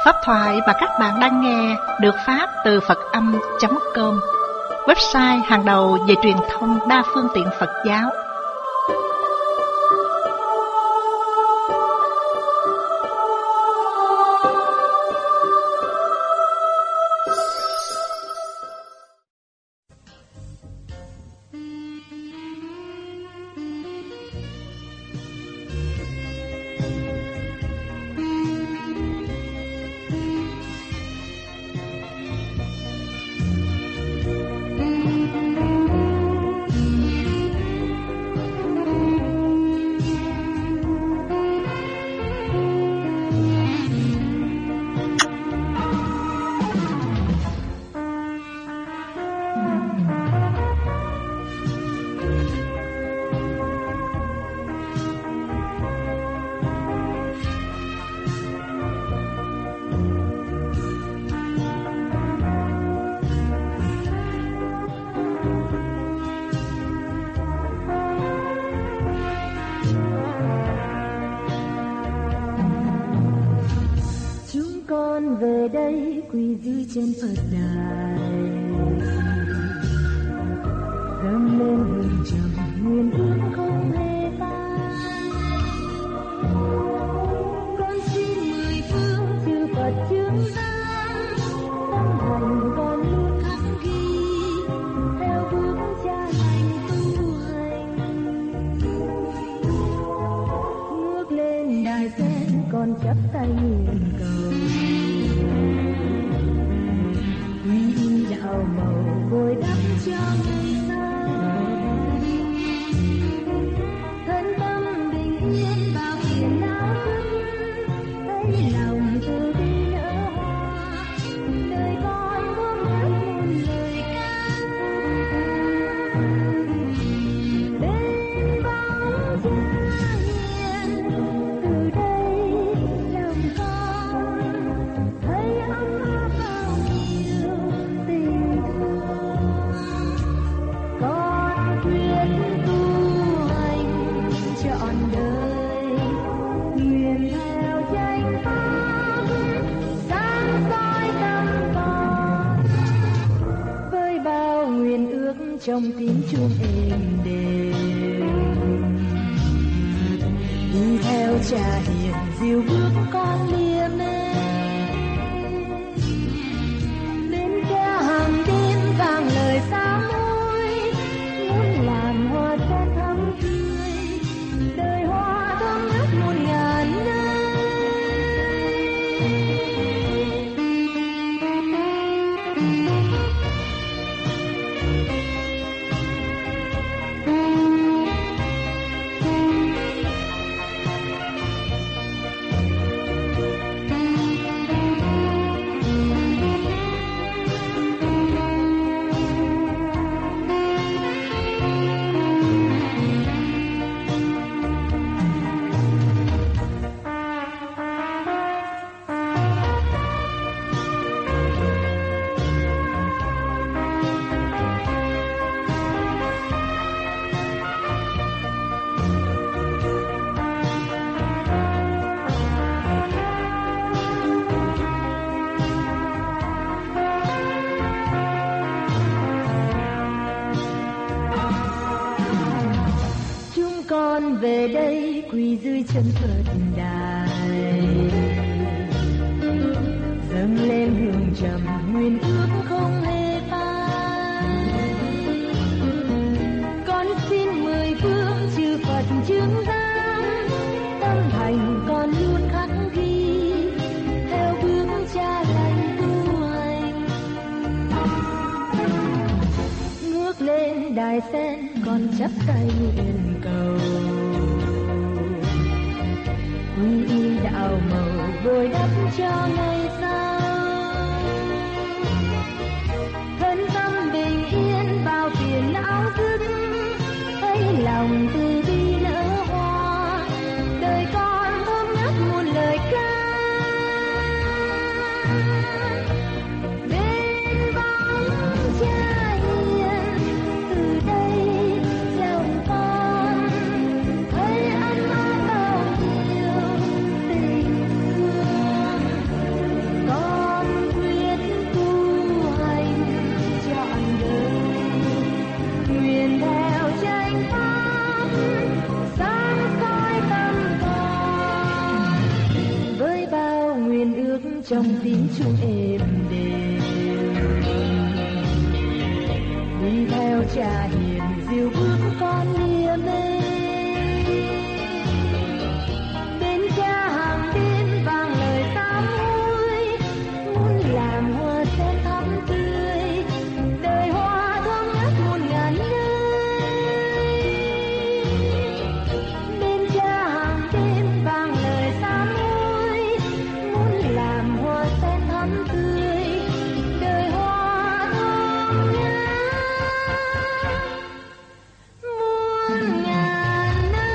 Pháp thoại mà các bạn đang nghe được phát từ Phật-âm.com, website hàng đầu về truyền thông đa phương tiện Phật giáo. Về đây quỳ dưới chân Phật đài, dâng lên hương trầm nguyện ước không hề phai. Con xin mười phương chư Phật chứng giám, tâm thành con luôn khắc ghi theo bước cha lành tu hành. Ngước lên đài sen con chắp tay nguyện cầu, đạo màu bồi đắp cho ngày sau. Thân tâm bình yên bao phiền não dứt, thấy lòng từ bi nở hoa. Đời con không ngớt muôn lời ca, bên bóng cha hiền. Từ đây lòng con thấy ấm áp bao nhiêu tình. Con quyết tu hành trọn đời, nguyện theo chánh pháp sáng soi tâm con. Với bao nguyện ước trong tiếng chuông êm đềm, đi theo cha hiền dìu bước con liêm bên kia hàng đêm vang lời sám hối, muốn làm hoa sen thắm tươi, đời hoa thơm ngát muôn ngàn nơi. Con về đây quỳ dưới chân Phật đài, dâng lên hương trầm nguyện ước không hề phai. Con xin mười phương chư Phật chứng giám, tâm thành con luôn khắc ghi theo bước cha lành tu hành. Ngước lên đài sen con chắp tay nguyện cầu, quy y đạo màu bồi đắp cho ngày sau. Thân tâm bình yên bao phiền não dứt, thấy lòng từ bi nở hoa. Đời con thơm ngát muôn lời ca, bên bóng cha hiền. Từ đây lòng con thấy ấm áp bao nhiêu tình thương. trong tiếng chuông êm đềm, đi theo cha hiền dìu bước con lia mê. Bên cha hàng đêm vang lời sám hối, muốn làm hoa sen thắm tươi, đời hoa thơm ngát muôn ngàn nơi. Bên cha hàng đêm vang lời sám hối, muốn làm hoa sen thắm tươi, đời hoa thơm ngát muôn ngàn nơi.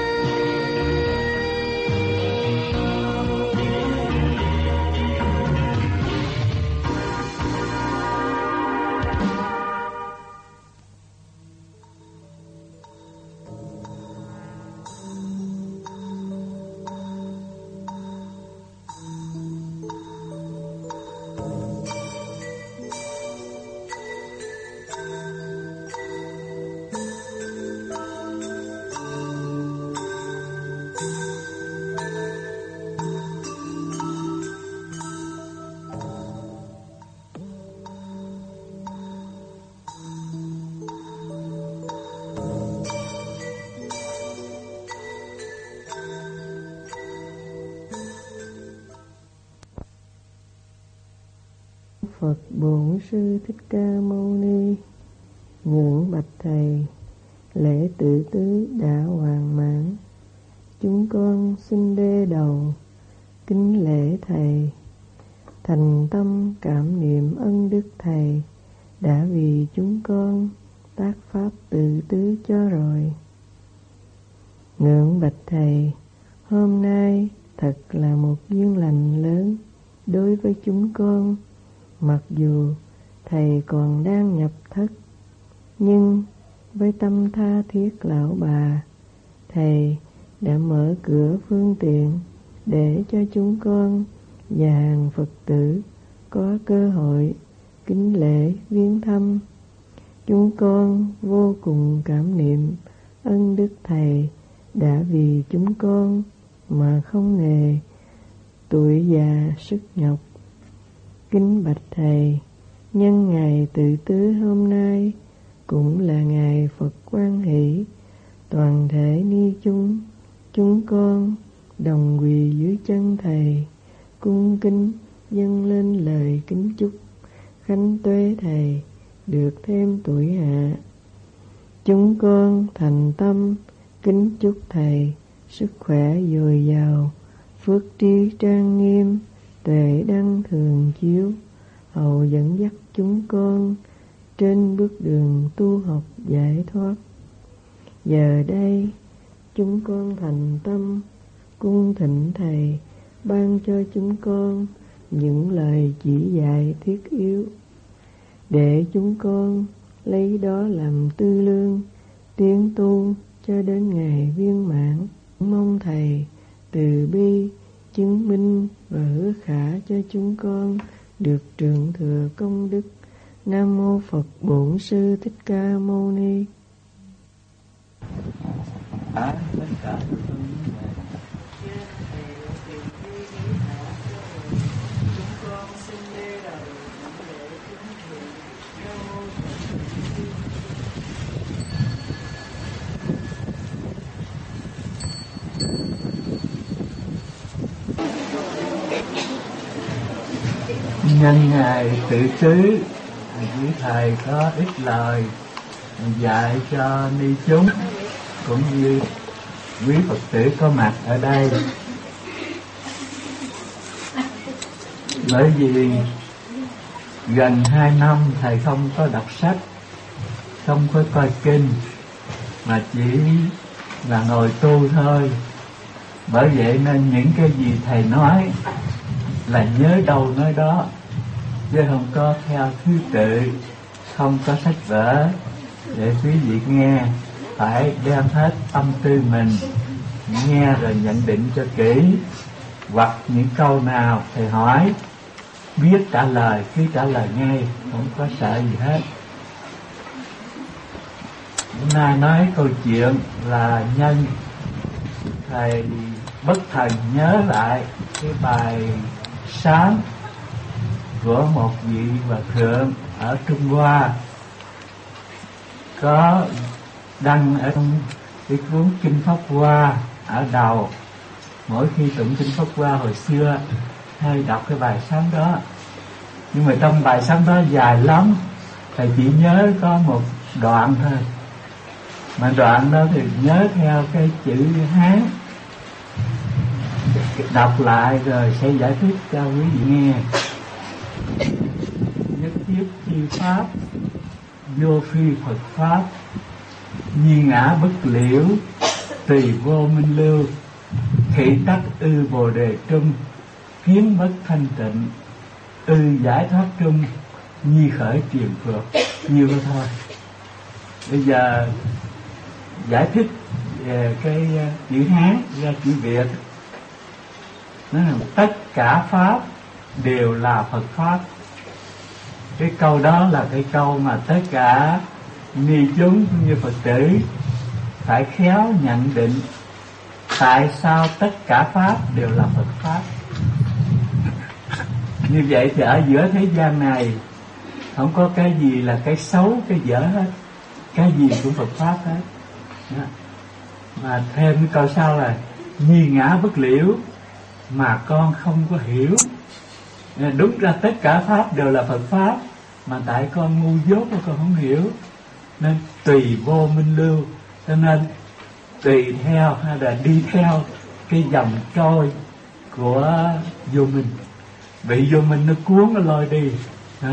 Phật Bổn Sư Thích Ca Mâu Ni. Ngưỡng bạch Thầy, lễ tự tứ đã hoàn mãn. Chúng con xin đê đầu kính lễ Thầy, thành tâm cảm niệm ân đức Thầy đã vì chúng con tác pháp tự tứ cho rồi. Ngưỡng bạch Thầy, hôm nay thật là một duyên lành lớn đối với chúng con. Mặc dù Thầy còn đang nhập thất, nhưng với tâm tha thiết lão bà, Thầy đã mở cửa phương tiện để cho chúng con và hàng Phật tử có cơ hội kính lễ viếng thăm. Chúng con vô cùng cảm niệm ân đức Thầy đã vì chúng con mà không nề tuổi già sức nhọc. Kính bạch Thầy, nhân ngày tự tứ hôm nay cũng là ngày Phật Quan Hỷ, toàn thể ni chúng con đồng quỳ dưới chân Thầy, cung kính dâng lên lời kính chúc khánh tuế Thầy được thêm tuổi hạ. Chúng con thành tâm kính chúc Thầy sức khỏe dồi dào, phước trí trang nghiêm, tuệ đăng thường chiếu, hầu dẫn dắt chúng con trên bước đường tu học giải thoát. Giờ đây chúng con thành tâm cung thỉnh Thầy ban cho chúng con những lời chỉ dạy thiết yếu, để chúng con lấy đó làm tư lương tiến tu cho đến ngày viên mãn. Mong Thầy từ bi chứng minh và hứa khả cho chúng con được trượng thừa công đức. Nam mô Phật Bổn Sư Thích Ca Mâu Ni. Nhân ngày tự tứ, quý Thầy có ít lời dạy cho ni chúng cũng như quý Phật tử có mặt ở đây. Bởi vì gần 2 năm Thầy không có đọc sách, không có coi kinh, mà chỉ là ngồi tu thôi. Bởi vậy nên những cái gì Thầy nói là nhớ đâu nói đó, chứ không có theo thứ tự, không có sách vở để quý vị nghe. Phải đem hết tâm tư mình nghe rồi nhận định cho kỹ, hoặc những câu nào Thầy hỏi biết trả lời cứ trả lời ngay, không có sợ gì hết. Hôm nay nói câu chuyện là nhân Thầy bất thần nhớ lại cái bài sáng của một vị hòa thượng ở Trung Hoa có đăng ở trong cái cuốn Kinh Pháp Hoa ở đầu. Mỗi khi tụng Kinh Pháp Hoa hồi xưa hay đọc cái bài sáng đó, nhưng mà trong bài sáng đó dài lắm, thầy chỉ nhớ có một đoạn thôi, mà đoạn đó thì nhớ theo cái chữ Hán, đọc lại rồi sẽ giải thích cho quý vị nghe. Nhất thiết chi pháp, vô phi Phật pháp, nhi ngã bất liễu, tùy vô minh lưu, thị tắc ư bồ đề trung, kiến bất thanh tịnh, ư giải thoát trung, nhi khởi triền phược. Nhiều đó thôi. Bây giờ giải thích về cái chữ Hán ra chữ Việt. Nó là tất cả pháp đều là Phật pháp. Cái câu đó là cái câu mà tất cả ni chúng cũng như Phật tử phải khéo nhận định. Tại sao tất cả pháp đều là Phật pháp? Như vậy thì ở giữa thế gian này không có cái gì là cái xấu, cái dở hết. Cái gì cũng Phật pháp hết. Mà thêm cái câu sau là nhi ngã bất liễu, mà con không có hiểu. Đúng ra tất cả pháp đều là Phật pháp, mà tại con ngu dốt mà con không hiểu, nên tùy vô minh lưu. Cho nên tùy theo hay là đi theo cái dòng trôi của vô minh, bị vô minh nó cuốn nó lôi đi đó.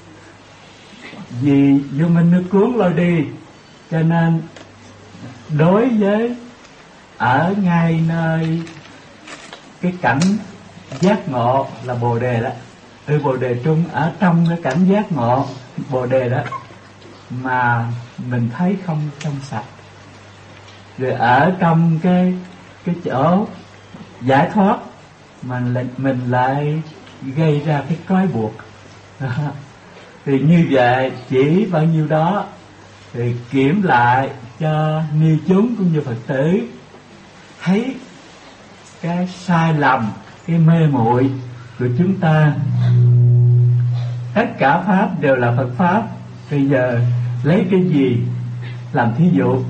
Vì vô minh nó cuốn lôi đi, cho nên đối với ở ngay nơi cái cảnh giác ngộ là bồ đề đó, bồ đề trung, ở trong cái cảnh giác ngộ bồ đề đó mà mình thấy không trong sạch, rồi ở trong cái chỗ giải thoát mà mình lại gây ra cái trói buộc. Thì như vậy chỉ bao nhiêu đó thì kiểm lại cho ni chúng cũng như Phật tử thấy cái sai lầm, cái mê muội của chúng ta. Tất cả pháp đều là Phật pháp. Bây giờ lấy cái gì làm thí dụ?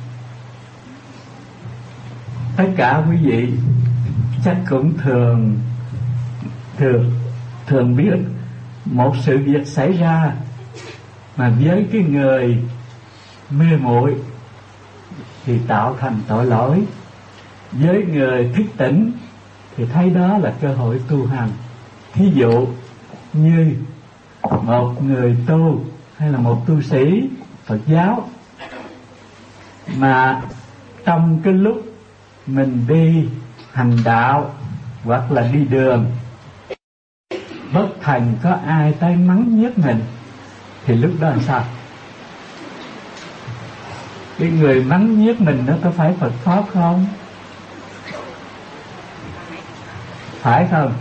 Tất cả quý vị chắc cũng thường biết một sự việc xảy ra mà với cái người mê muội thì tạo thành tội lỗi, với người thức tỉnh thì thấy đó là cơ hội tu hành. Thí dụ như một người tu hay là một tu sĩ Phật giáo mà trong cái lúc mình đi hành đạo hoặc là đi đường bất thành có ai tới mắng nhiếc mình, thì lúc đó làm sao? Cái người mắng nhiếc mình nó có phải Phật pháp không? Phải không?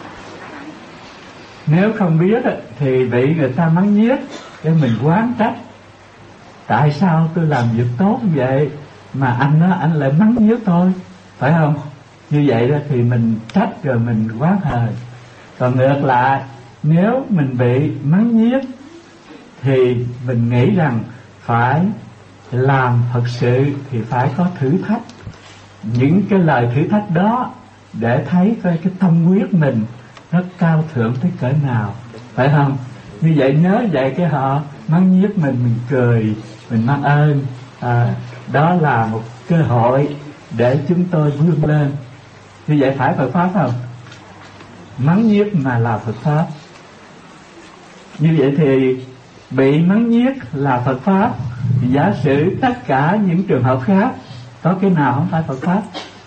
Nếu không biết thì bị người ta mắng nhiếc để mình oán trách. Tại sao tôi làm việc tốt như vậy mà anh lại mắng nhiếc tôi, phải không? Như vậy đó thì mình trách rồi mình oán hờn. Còn ngược lại, nếu mình bị mắng nhiếc thì mình nghĩ rằng phải làm thật sự thì phải có thử thách. Những cái lời thử thách đó để thấy coi cái tâm huyết mình nó cao thượng tới cỡ nào, phải không? Như vậy nhớ vậy cái họ mắng nhiếc mình cười, mình mang ơn. Đó là một cơ hội để chúng tôi vươn lên. Như vậy phải Phật pháp không? Mắng nhiếc mà là Phật pháp. Như vậy thì bị mắng nhiếc là Phật pháp. Giả sử tất cả những trường hợp khác có cái nào không phải Phật pháp?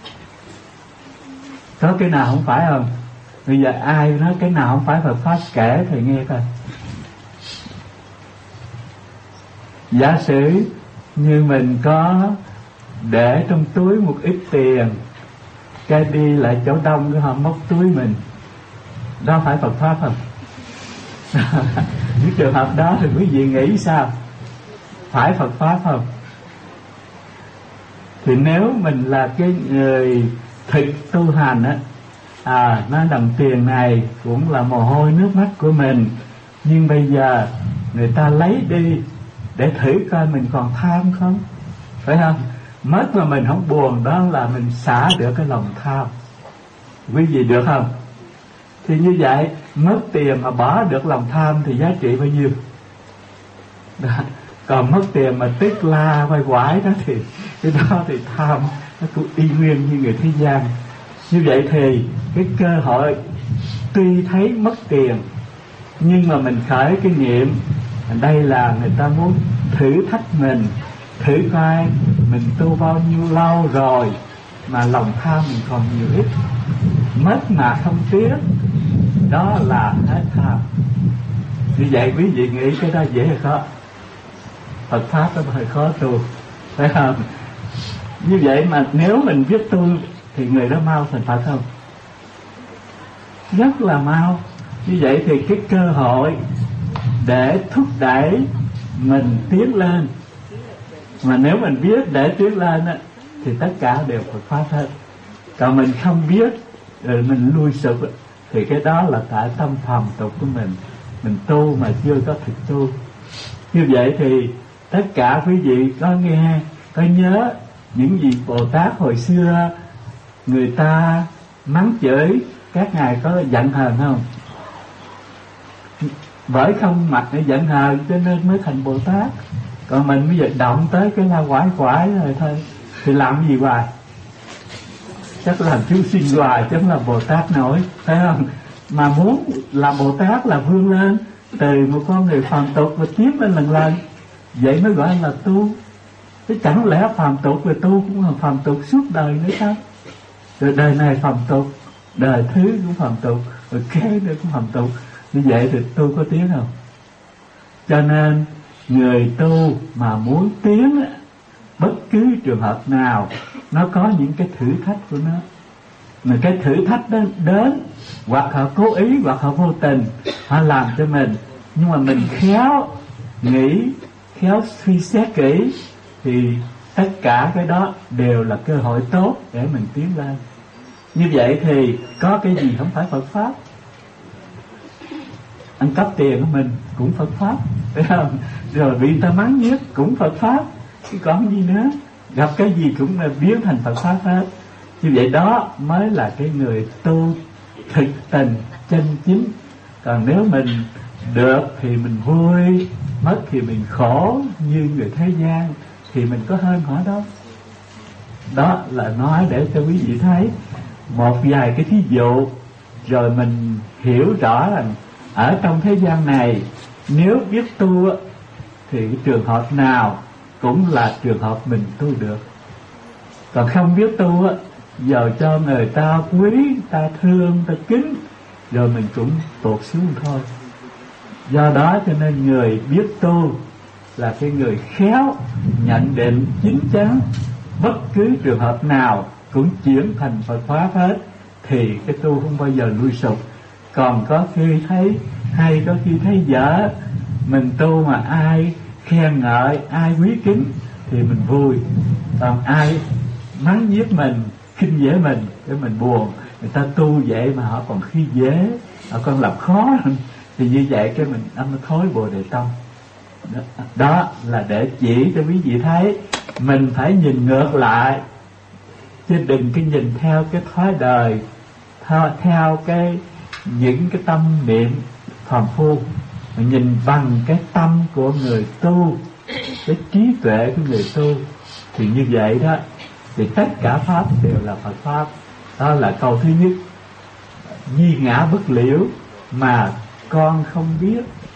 Có cái nào không phải không? Bây giờ ai nói cái nào không phải Phật pháp kể thì nghe coi. Giả sử như mình có để trong túi một ít tiền, cái đi lại chỗ đông cái họ móc túi mình, đó phải Phật pháp không? Những trường hợp đó thì quý vị nghĩ sao? Phải Phật pháp không? Thì nếu mình là cái người thực tu hành á, nói đồng tiền này cũng là mồ hôi nước mắt của mình, nhưng bây giờ người ta lấy đi để thử coi mình còn tham không, phải không? Mất mà mình không buồn, đó là mình xả được cái lòng tham. Quý vị được không? Thì như vậy, mất tiền mà bỏ được lòng tham thì giá trị bao nhiêu? Đó. Còn mất tiền mà tiếc la quay quải đó thì cái đó thì tham, nó cũng y nguyên như người thế gian. Như vậy thì cái cơ hội tuy thấy mất tiền, nhưng mà mình khởi cái niệm đây là người ta muốn thử thách mình, thử coi mình tu bao nhiêu lâu rồi mà lòng tham mình còn nhiều ít, mất mà không tiếc, đó là hết tham. Như vậy quý vị nghĩ cái đó dễ hay khó? Phật pháp nó hơi khó tu, phải không? Như vậy mà nếu mình biết tu thì người đó mau thành Phật không? Rất là mau. Như vậy thì cái cơ hội để thúc đẩy mình tiến lên, mà nếu mình biết để tiến lên á, thì tất cả đều Phật pháp hết. Còn mình không biết rồi mình lui sụp thì cái đó là tại tâm phàm tục của mình tu mà chưa có thực tu. Như vậy thì tất cả quý vị có nghe, có nhớ những gì Bồ Tát hồi xưa người ta mắng chửi các ngài có giận hờn không? Bởi không mặc để giận hờn cho nên mới thành Bồ Tát. Còn mình bây giờ động tới cái la quải quải rồi thôi thì làm gì hoài? Chắc làm chúng sinh hoài chứ không làm Bồ Tát nổi, phải không? Mà muốn làm Bồ Tát là vươn lên từ một con người phàm tục và tiến lên lần lần, vậy mới gọi là tu. Chứ chẳng lẽ phàm tục và tu cũng là phàm tục suốt đời nữa sao? Rồi đời này phàm tục, đời thứ cũng phàm tục, rồi kế nữa cũng phàm tục. Như vậy thì tu có tiến không? Cho nên người tu mà muốn tiến, bất cứ trường hợp nào nó có những cái thử thách của nó. Mà cái thử thách đó đến, hoặc họ cố ý hoặc họ vô tình, họ làm cho mình. Nhưng mà mình khéo nghĩ, khéo suy xét kỹ thì tất cả cái đó đều là cơ hội tốt để mình tiến lên. Như vậy thì có cái gì không phải Phật pháp? Ăn cắp tiền của mình cũng Phật pháp, phải không? Rồi bị người ta mắng nhiếc cũng Phật pháp, chứ còn gì nữa. Gặp cái gì cũng là biến thành Phật pháp hết. Như vậy đó mới là cái người tu thực tình chân chính. Còn nếu mình được thì mình vui, mất thì mình khổ như người thế gian thì mình có hơn họ đâu. Đó là nói để cho quý vị thấy một vài cái thí dụ, rồi mình hiểu rõ rằng ở trong thế gian này nếu biết tu thì cái trường hợp nào cũng là trường hợp mình tu được. Còn không biết tu giờ cho người ta quý, ta thương, ta kính, rồi mình cũng tụt xuống thôi. Do đó cho nên người biết tu là cái người khéo nhận định chính chắn, bất cứ trường hợp nào cũng chuyển thành Phật pháp hết, thì cái tu không bao giờ lui sụp. Còn có khi thấy hay, có khi thấy dở, mình tu mà ai khen ngợi, ai quý kính thì mình vui. Còn ai mắng nhiếc mình, khinh dễ mình, để mình buồn. Người ta tu vậy mà họ còn khi dễ, họ còn làm khó, thì như vậy cái mình nó thối Bồ Đề Tâm. Đó là để chỉ cho quý vị thấy mình phải nhìn ngược lại, chứ đừng cái nhìn theo cái thói đời, theo cái những cái tâm niệm phàm phu, mà nhìn bằng cái tâm của người tu, cái trí tuệ của người tu, thì như vậy đó thì tất cả pháp đều là Phật pháp. Đó là câu thứ nhất. Duy ngã bất liễu mà con không biết.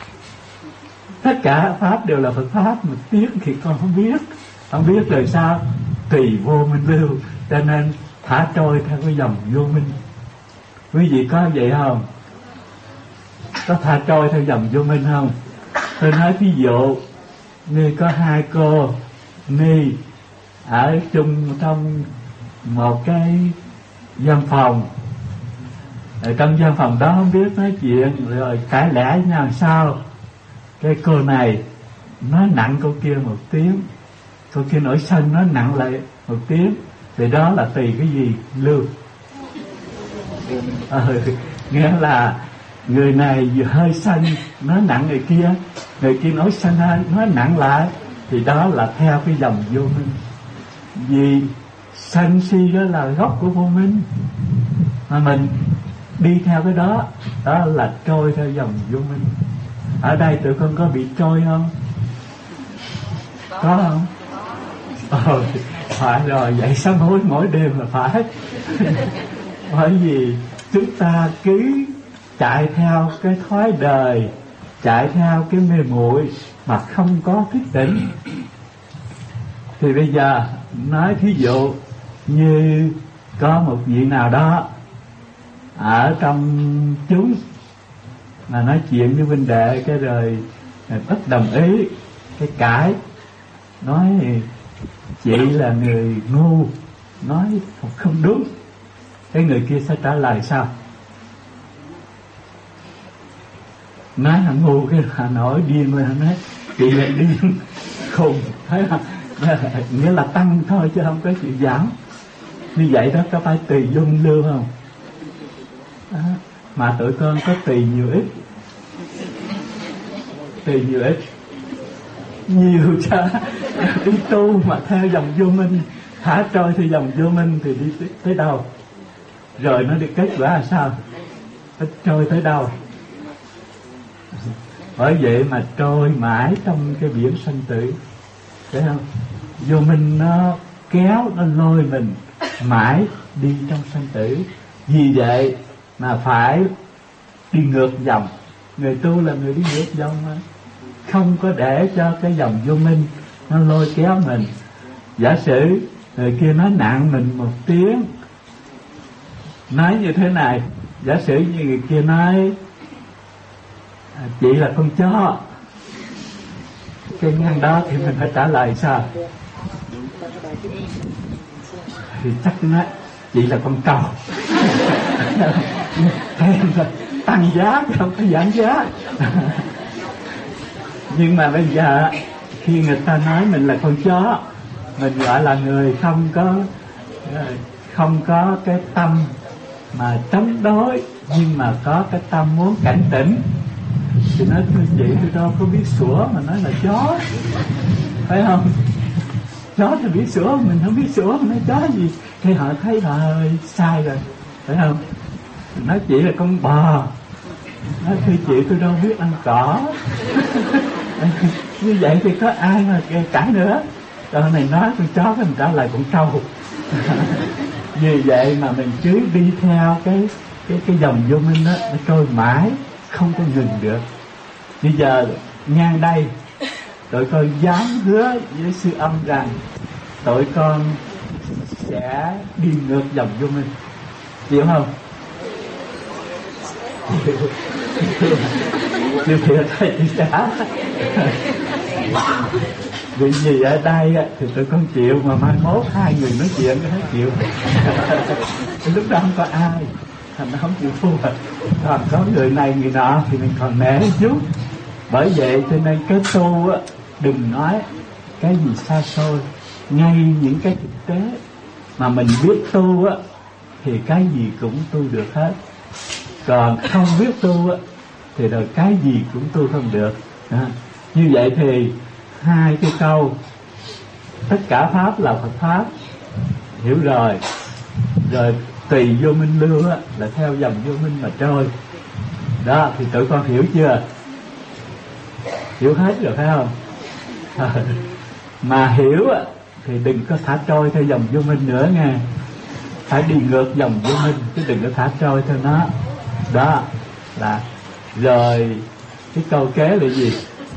Tất cả pháp đều là Phật pháp, mà tiếc thì con không biết. Không biết rồi sao? Tùy vô minh lưu, cho nên thả trôi theo cái dòng vô minh. Quý vị có vậy không? Có thả trôi theo dòng vô minh không? Tôi nói ví dụ như có hai cô ni ở chung trong một cái văn phòng. Ở trong văn phòng đó không biết nói chuyện rồi cãi lẽ với nhau sao, cái cô này nói nặng cô kia một tiếng, cô kia nổi sân nói nặng lại một tiếng, thì đó là tùy cái gì lưu. Nghĩa là người này vừa hơi sân nói nặng người kia nói sân hơn nói nặng lại, thì đó là theo cái dòng vô minh. Vì sân si đó là gốc của vô minh, mà mình đi theo cái đó, đó là trôi theo dòng vô minh. Ở đây tụi con có bị trôi không? Có không? Phải rồi, vậy sám hối mỗi đêm là phải. Bởi vì chúng ta cứ chạy theo cái thói đời, chạy theo cái mê muội mà không có thức tỉnh. Thì bây giờ nói thí dụ như có một vị nào đó ở trong chúng mà nói chuyện với huynh đệ, cái rồi bất đồng ý, cái cãi, nói chị là người ngu, nói không đúng. Cái người kia sẽ trả lời sao? Nói là ngu, cái là nổi điên lên, nói chị là điên khùng, thấy không? Nghĩa là tăng thôi chứ không có chịu giảm. Như vậy đó có phải tùy dung lưu không? Đó. Mà tụi con có tùy nhiều ít. Tùy nhiều ít. Nhiều cho đi tu mà theo dòng vô minh, thả trôi theo dòng vô minh thì đi tới đâu? Rồi nó đi kết quả là sao? Nó trôi tới đâu? Bởi vậy mà trôi mãi trong cái biển sanh tử, thấy không? Vô minh nó kéo, nó lôi mình mãi đi trong sanh tử. Vì vậy mà phải đi ngược dòng. Người tu là người đi ngược dòng mà, không có để cho cái dòng vô minh nó lôi kéo mình. Giả sử người kia nói nặng mình một tiếng, nói như thế này, giả sử như người kia nói chị là con chó, cái ngang đó thì mình phải trả lời sao? Thì chắc nói chị là con trâu. Tăng giá chứ không có giảm giá. Nhưng mà bây giờ khi người ta nói mình là con chó, mình gọi là người không có cái tâm mà chống đối, nhưng mà có cái tâm muốn cảnh tỉnh, thì nói thưa chị tôi đâu có biết sủa mà nói là chó, phải không? Chó thì biết sủa, mình không biết sủa mình nói chó gì, thì họ thấy rồi sai rồi, phải không? Nói chị là con bò, nói thưa chị tôi đâu biết ăn cỏ. Như vậy thì có ai mà cãi nữa. Rồi này nói con chó, mình trả lời con trâu. Vì vậy mà mình cứ đi theo cái dòng vô minh đó, nó trôi mãi không có ngừng được. Bây giờ ngang đây tụi con dám hứa với sư âm rằng tụi con sẽ đi ngược dòng vô minh, chịu không? Chịu thiệt hay chị trả? Vì gì ở đây thì tụi con chịu, mà mai mốt hai người nói chuyện cái hết chịu. Lúc đó không có ai, thành nó không chịu thua. Còn có người này người nọ thì mình còn nể chút. Bởi vậy cho nên cái tu đừng nói cái gì xa xôi, ngay những cái thực tế mà mình biết tu thì cái gì cũng tu được hết. Còn không biết tu thì rồi cái gì cũng tu không được. Như vậy thì hai cái câu tất cả pháp là Phật pháp hiểu rồi, rồi tùy vô minh lưu là theo dòng vô minh mà trôi. Đó thì tụi con hiểu chưa? Hiểu hết rồi phải không? Mà hiểu thì đừng có thả trôi theo dòng vô minh nữa nghe. Phải đi ngược dòng vô minh, chứ đừng có thả trôi theo nó. Đó là rồi. Cái câu kế là gì?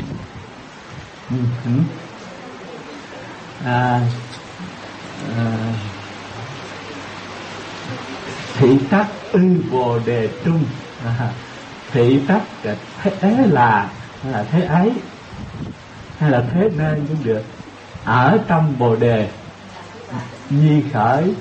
Thị tắc ư bồ đề trung. Thị tắc thế là thế ấy, hay là thế nên cũng được. Ở trong bồ đề nhi khởi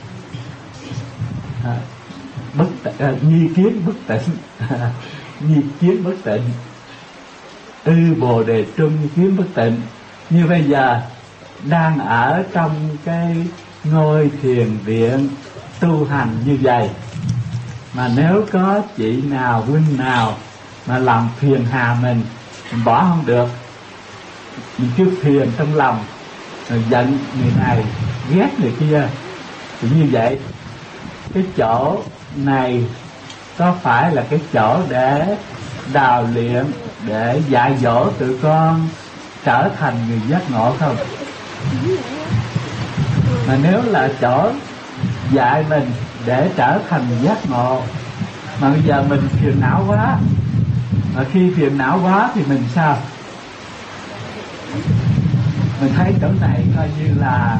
nhi kiến bất tịnh. Nhi kiến bất tịnh, ư bồ đề trung nhi kiến bất tịnh. Như bây giờ đang ở trong cái ngôi thiền viện tu hành như vậy, Mà nếu có chị nào, huynh nào mà làm phiền hà mình bỏ không được, mình cứ phiền trong lòng, rồi giận người này, ghét người kia. Thì như vậy, cái chỗ này có phải là cái chỗ để đào luyện, để dạy dỗ tụi con trở thành người giác ngộ không? Mà nếu là chỗ dạy mình để trở thành giác ngộ, mà bây giờ mình phiền não quá, mà khi phiền não quá thì mình sao? Mình thấy chỗ này coi như là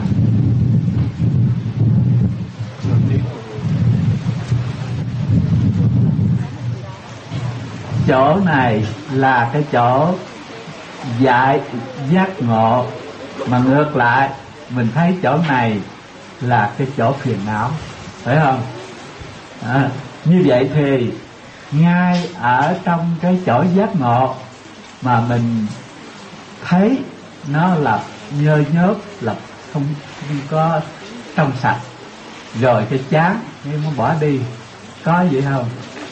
chỗ này là cái chỗ dạy giác ngộ, mà ngược lại mình thấy chỗ này là cái chỗ phiền não, phải không? Như vậy thì ngay ở trong cái chỗ giác ngộ mà mình thấy nó là nhơ nhớp, là không có trong sạch, rồi cái chán nhưng muốn bỏ đi, có vậy không?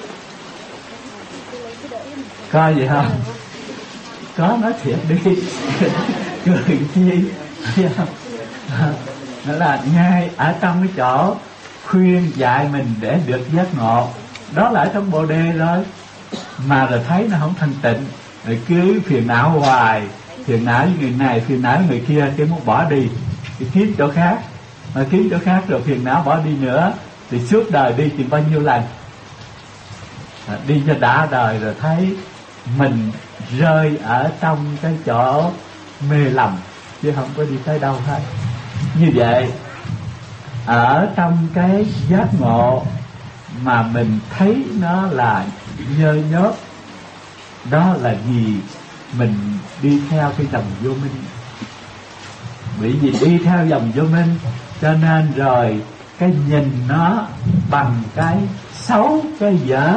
Có vậy không? Có, nói thiệt đi. Cười chi? Đó là ngay ở trong cái chỗ khuyên dạy mình để được giác ngộ, đó là ở trong Bồ Đề rồi. Mà rồi thấy nó không thanh tịnh, rồi cứ phiền não hoài, phiền não với người này, phiền não với người kia, cái muốn bỏ đi thì kiếm chỗ khác. Mà kiếm chỗ khác rồi phiền não bỏ đi nữa, thì suốt đời đi chừng bao nhiêu lần. Đi cho đã đời rồi thấy mình rơi ở trong cái chỗ mê lầm, chứ không có đi tới đâu hết. Như vậy, ở trong cái giác ngộ mà mình thấy nó là nhơ nhớp, đó là vì mình đi theo cái dòng vô minh. Bởi vì đi theo dòng vô minh, cho nên rồi cái nhìn nó bằng cái xấu, cái dở,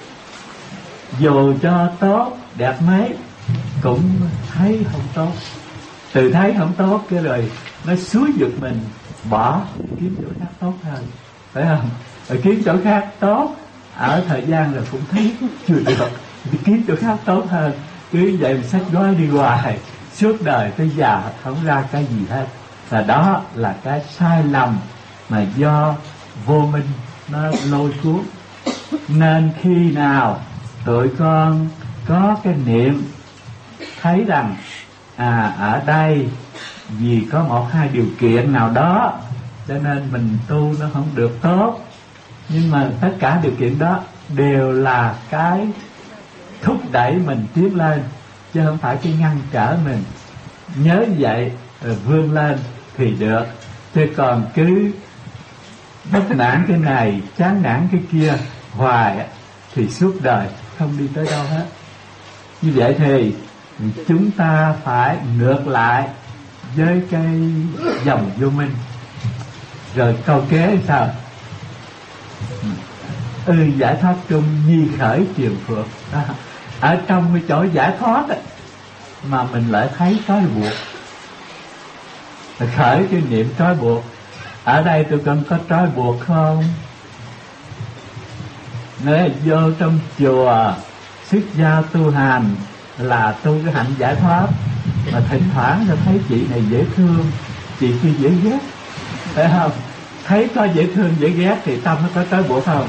dù cho tốt đẹp mấy cũng thấy không tốt. Từ thấy không tốt cái rồi nó xúi giục mình bỏ, kiếm chỗ khác tốt hơn, phải không? Rồi kiếm chỗ khác tốt, ở thời gian rồi cũng thấy chưa được, thì kiếm chỗ khác tốt hơn. Cứ vậy mình xách gói đi hoài, suốt đời tới già không ra cái gì hết. Và đó là cái sai lầm mà do vô minh nó lôi cuốn. Nên khi nào tụi con có cái niệm thấy rằng ở đây vì có một hai điều kiện nào đó cho nên mình tu nó không được tốt, nhưng mà tất cả điều kiện đó đều là cái thúc đẩy mình tiến lên, chứ không phải cái ngăn trở mình. Nhớ vậy rồi vươn lên thì được. Chứ còn cứ bất nản cái này, chán nản cái kia hoài thì suốt đời không đi tới đâu hết. Như vậy thì chúng ta phải ngược lại với cái dòng vô minh. Rồi câu kế sao? Giải thoát trung nhi khởi triền phược. Ở trong cái chỗ giải thoát ấy, mà mình lại thấy trói buộc, khởi cái niệm trói buộc. Ở đây tụi con có trói buộc không? Nếu vô trong chùa xuất gia tu hành là tu cái hạnh giải thoát, mà thỉnh thoảng rồi thấy chị này dễ thương, chị kia dễ ghét, phải không? Thấy có dễ thương dễ ghét thì tâm nó có trói buộc không?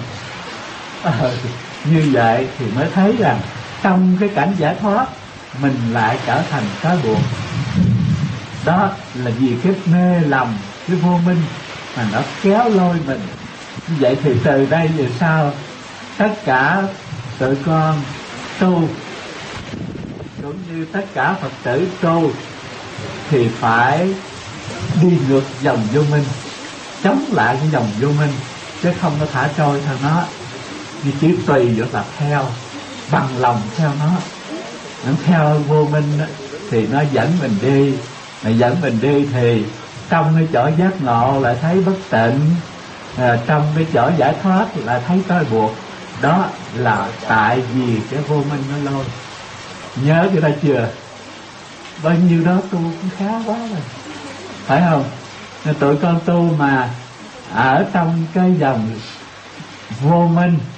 Như vậy thì mới thấy rằng trong cái cảnh giải thoát mình lại trở thành trói buộc. Đó là vì cái mê lầm, cái vô minh mà nó kéo lôi mình. Như vậy thì từ đây về sau tất cả tụi con tu, cũng như tất cả Phật tử tu, thì phải đi ngược dòng vô minh, chống lại cái dòng vô minh, chứ không có thả trôi theo nó. Như chỉ tùy được là theo, bằng lòng theo nó. Nó theo vô minh đó, thì nó dẫn mình đi. Mà dẫn mình đi thì trong cái chỗ giác ngộ lại thấy bất tịnh, trong cái chỗ giải thoát lại thấy trói buộc. Đó là tại vì cái vô minh nó lôi. Nhớ cái đó chưa? Bao nhiêu đó tu cũng khá quá rồi, phải không? Nên tụi con tu mà ở trong cái dòng vô minh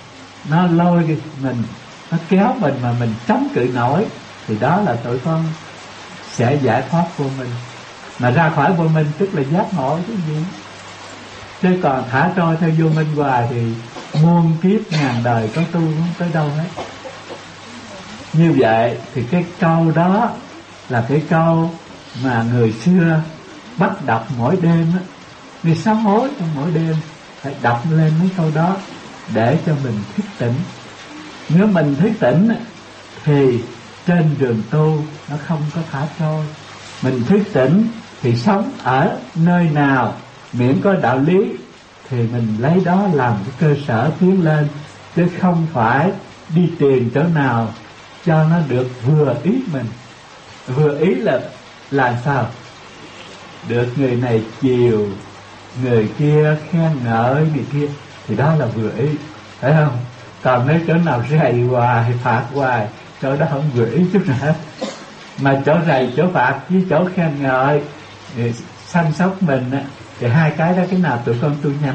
nó lôi mình, nó kéo mình mà mình chống cự nổi, thì đó là tụi con sẽ giải thoát vô minh. Mà ra khỏi vô minh tức là giác ngộ chứ gì. Chứ còn thả trôi theo vô minh hoài thì muôn kiếp ngàn đời có tu không tới đâu hết. Như vậy thì cái câu đó là cái câu mà người xưa bắt đọc mỗi đêm á, vì sám hối trong mỗi đêm phải đọc lên mấy câu đó để cho mình thức tỉnh. Nếu mình thức tỉnh thì trên đường tu nó không có thả trôi. Mình thức tỉnh thì sống ở nơi nào miễn có đạo lý thì mình lấy đó làm cái cơ sở tiến lên, chứ không phải đi tìm chỗ nào cho nó được vừa ý mình. Vừa ý là sao? Được người này chiều, người kia khen ngợi, người kia, thì đó là vừa ý, phải không? Còn nếu chỗ nào rầy hoài, phạt hoài, chỗ đó không vừa ý chút nào hết. Mà chỗ rầy, chỗ phạt với chỗ khen ngợi săn sóc mình á, thì hai cái đó cái nào tụi con tu nhanh?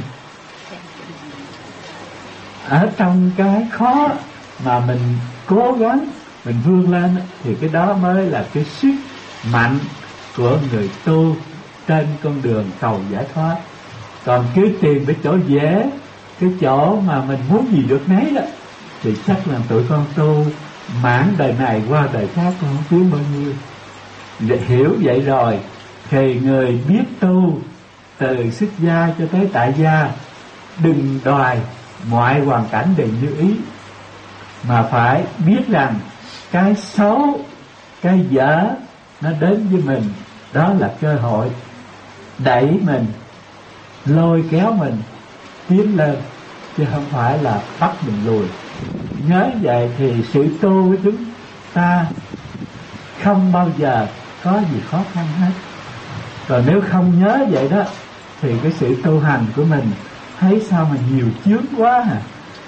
Ở trong cái khó mà mình cố gắng mình vươn lên thì cái đó mới là cái sức mạnh của người tu trên con đường cầu giải thoát. Còn cứ tìm cái chỗ dễ, cái chỗ mà mình muốn gì được nấy đó, thì chắc là tụi con tu mãn đời này qua đời khác con không tiến bao nhiêu. Để hiểu vậy rồi thì người biết tu từ xuất gia cho tới tại gia, đừng đòi mọi hoàn cảnh đều như ý, mà phải biết rằng cái xấu, cái dở nó đến với mình, đó là cơ hội đẩy mình, lôi kéo mình tiến lên, chứ không phải là bắt mình lùi. Nhớ vậy thì sự tu của chúng ta không bao giờ có gì khó khăn hết. Rồi nếu không nhớ vậy đó thì cái sự tu hành của mình thấy sao mà nhiều chướng quá à.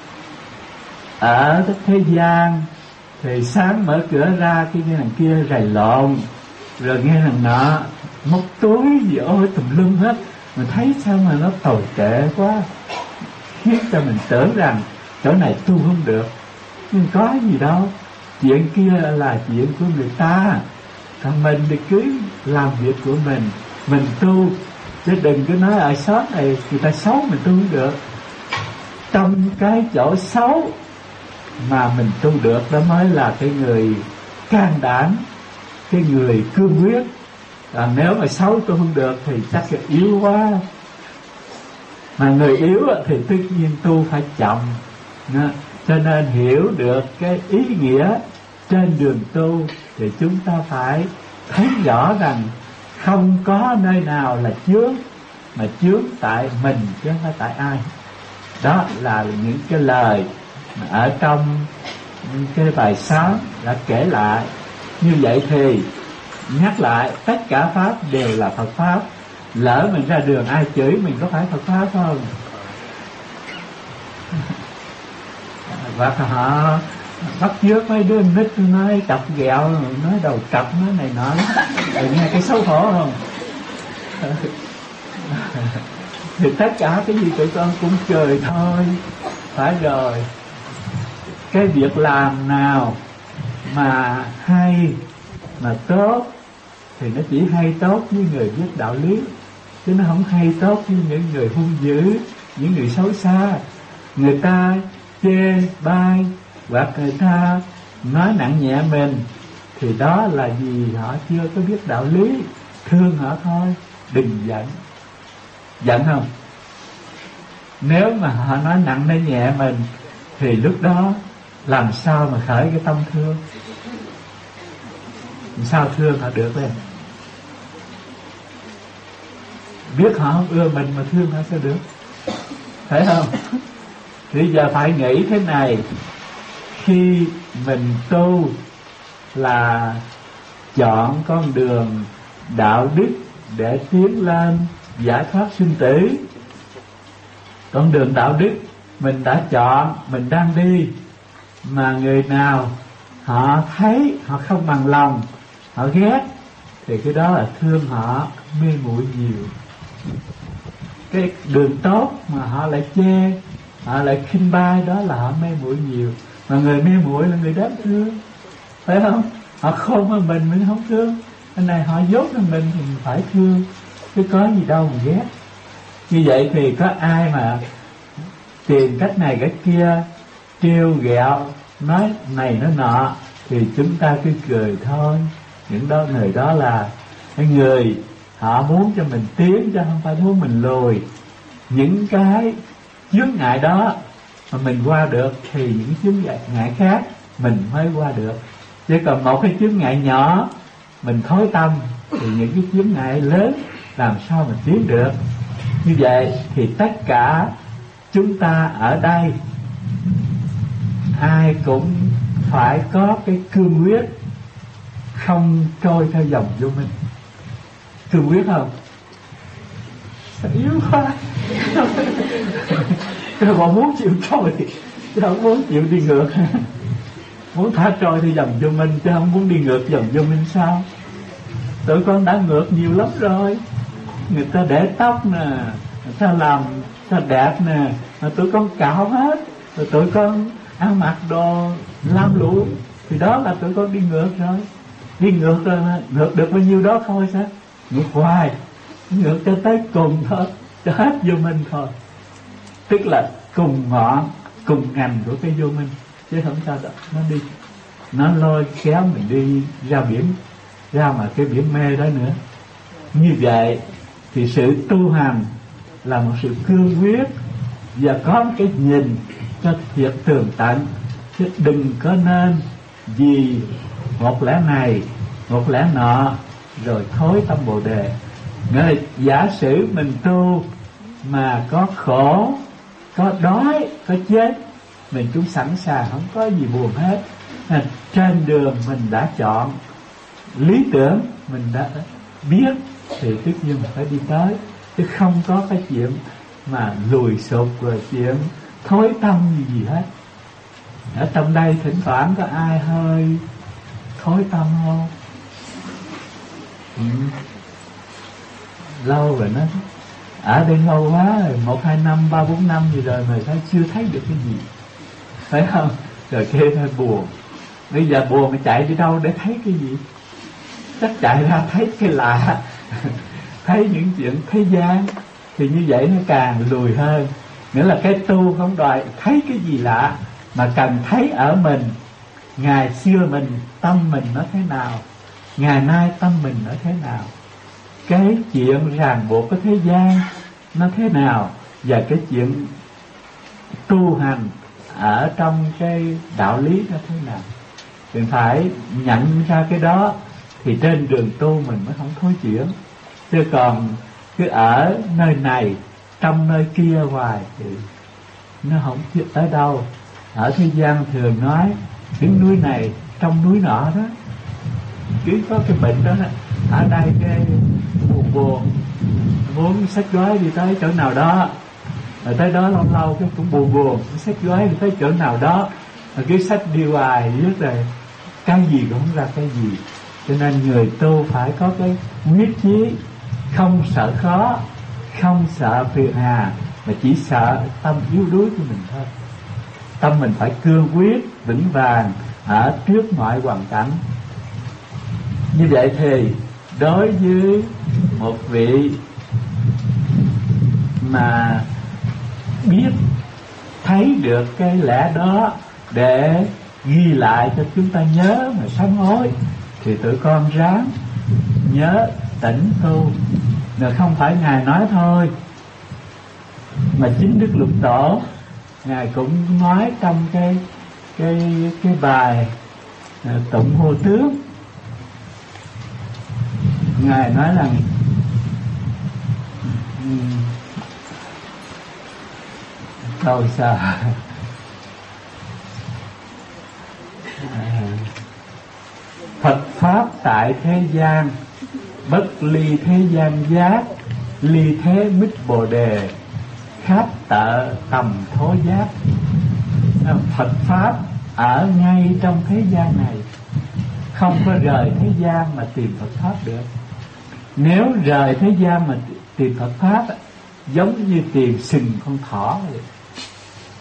Ở thế gian thì sáng mở cửa ra cái nghe thằng kia rầy lộn, rồi nghe thằng nọ móc túi gì ôi tùm lum hết, mình thấy sao mà nó tồi tệ quá, khiến cho mình tưởng rằng chỗ này tu không được. Nhưng có gì đâu, chuyện kia là chuyện của người ta, còn mình thì cứ làm việc của mình tu, chứ đừng có nói ở xóm này người ta xấu mình tu không được. Trong cái chỗ xấu mà mình tu được, đó mới là cái người can đảm, cái người cương quyết. Còn nếu mà xấu tu không được thì chắc là yếu quá. Mà người yếu thì tất nhiên tu phải chậm. Cho nên hiểu được cái ý nghĩa trên đường tu thì chúng ta phải thấy rõ rằng không có nơi nào là chướng, mà chướng tại mình chứ không phải tại ai. Đó là những cái lời mà ở trong cái bài sám đã kể lại. Như vậy thì nhắc lại, tất cả pháp đều là Phật pháp. Lỡ mình ra đường ai chửi mình có phải Phật pháp không? Hoặc họ bắt chước mấy đứa nít nói chọc ghẹo, nói đầu trọc, nói này nọ, rồi nghe cái xấu hổ không? Thì tất cả cái gì tụi con cũng cười thôi. Phải rồi, cái việc làm nào mà hay, mà tốt thì nó chỉ hay tốt với người biết đạo lý, chứ nó không hay tốt với những người hung dữ, những người xấu xa. Người ta chê bai hoặc người ta nói nặng nhẹ mình thì đó là vì họ chưa có biết đạo lý, thương họ thôi, đừng giận. Giận không? Nếu mà họ nói nặng nói nhẹ mình thì lúc đó làm sao mà khởi cái tâm thương? Làm sao thương họ được đây? Biết họ không ưa mình mà thương họ sao được? Phải không? Thì giờ phải nghĩ thế này, khi mình tu là chọn con đường đạo đức để tiến lên giải thoát sinh tử. Con đường đạo đức mình đã chọn, mình đang đi, mà người nào họ thấy họ không bằng lòng, họ ghét, thì cái đó là thương họ mê muội nhiều. Cái đường tốt mà họ lại chê, họ lại khinh bai, đó là họ mê muội nhiều. Mà người mê muội là người đáng thương, phải không? Họ khôn hơn mình không thương. Cái này họ dốt hơn mình thì mình phải thương, chứ có gì đâu mà ghét. Như vậy thì có ai mà tìm cách này cách kia, trêu ghẹo, nói này nói nọ, thì chúng ta cứ cười thôi. Những đó, người đó là cái người họ muốn cho mình tiến, chứ không phải muốn mình lùi. Những cái chướng ngại đó mà mình qua được thì những chướng ngại khác mình mới qua được. Chứ còn một cái chướng ngại nhỏ mình thối tâm thì những cái chướng ngại lớn làm sao mình tiến được. Như vậy thì tất cả chúng ta ở đây ai cũng phải có cái cương quyết không trôi theo dòng vô minh. Cương quyết không? Sao yếu quá. Tôi còn muốn chịu trôi thì chứ không muốn chịu đi ngược. Muốn thả trôi theo dòng vô minh chứ không muốn đi ngược dòng vô minh sao? Tụi con đã ngược nhiều lắm rồi. Người ta để tóc nè, người ta làm ta đẹp nè, mà tụi con cạo hết. Rồi tụi con ăn mặc đồ lam lũ, thì đó là tụi con đi ngược rồi. Đi ngược rồi mà ngược được bao nhiêu đó thôi sao? Ngược hoài, ngược cho tới cùng thôi, cho hết vô minh thôi. Tức là cùng ngọn, cùng ngành của cái vô minh, chứ không sao đâu. Nó đi, nó lôi kéo mình đi ra biển, ra mà cái biển mê đó nữa. Như vậy thì sự tu hành là một sự cương quyết và có cái nhìn cho thiệt tường tận, chứ đừng có nên vì một lẽ này một lẽ nọ rồi thối tâm bồ đề. Nghĩa là giả sử mình tu mà có khổ, có đói, có chết, mình cũng sẵn sàng, không có gì buồn hết. Trên đường mình đã chọn lý tưởng, mình đã biết thì tất nhiên mình phải đi tới, chứ không có cái chuyện mà lùi sụp rồi chuyện thối tâm gì hết. Ở trong đây thỉnh thoảng có ai hơi thối tâm không? Lâu rồi nó ở đây lâu quá rồi, 1, 2 năm, 3, 4 năm gì rồi mà sao chưa thấy được cái gì, phải không? Rồi kia hơi buồn. Bây giờ buồn mà chạy đi đâu để thấy cái gì? Chắc chạy ra thấy cái lạ. Thấy những chuyện thế gian thì như vậy nó càng lùi hơn. Nghĩa là cái tu không đòi thấy cái gì lạ, mà cần thấy ở mình. Ngày xưa mình, tâm mình nó thế nào, ngày nay tâm mình nó thế nào, cái chuyện ràng buộc của thế gian nó thế nào, và cái chuyện tu hành ở trong cái đạo lý nó thế nào. Mình phải nhận ra cái đó thì trên đường tu mình mới không thối chuyển. Chứ còn cứ ở nơi này trong nơi kia hoài thì nó không tới đâu. Ở thế gian thường nói đứng núi này trong núi nọ đó, cứ có cái bệnh đó. Ở đây cái buồn muốn xách gói đi tới chỗ nào đó, rồi tới đó lâu lâu cái cũng buồn xách gói đi tới chỗ nào đó, rồi cứ xách đi hoài biết rồi cái gì cũng không ra cái gì. Cho nên người tu phải có cái quyết chí, không sợ khó, không sợ phiền hà, mà chỉ sợ tâm yếu đuối của mình thôi. Tâm mình phải cương quyết, vững vàng ở trước mọi hoàn cảnh. Như vậy thì đối với một vị mà biết thấy được cái lẽ đó để ghi lại cho chúng ta nhớ mà sám hối, thì tụi con ráng nhớ tỉnh tu. Rồi không phải Ngài nói thôi, mà chính Đức Lục Tổ Ngài cũng nói trong cái bài Tụng Hô Tướng. Ngài nói rằng câu sao Phật Pháp tại thế gian, bất ly thế gian giác, ly thế mít bồ đề, khắp tợ tầm thố giác. Phật Pháp ở ngay trong thế gian này, không có rời thế gian mà tìm Phật Pháp được. Nếu rời thế gian mà tìm Phật Pháp, giống như tìm sừng con thỏ vậy.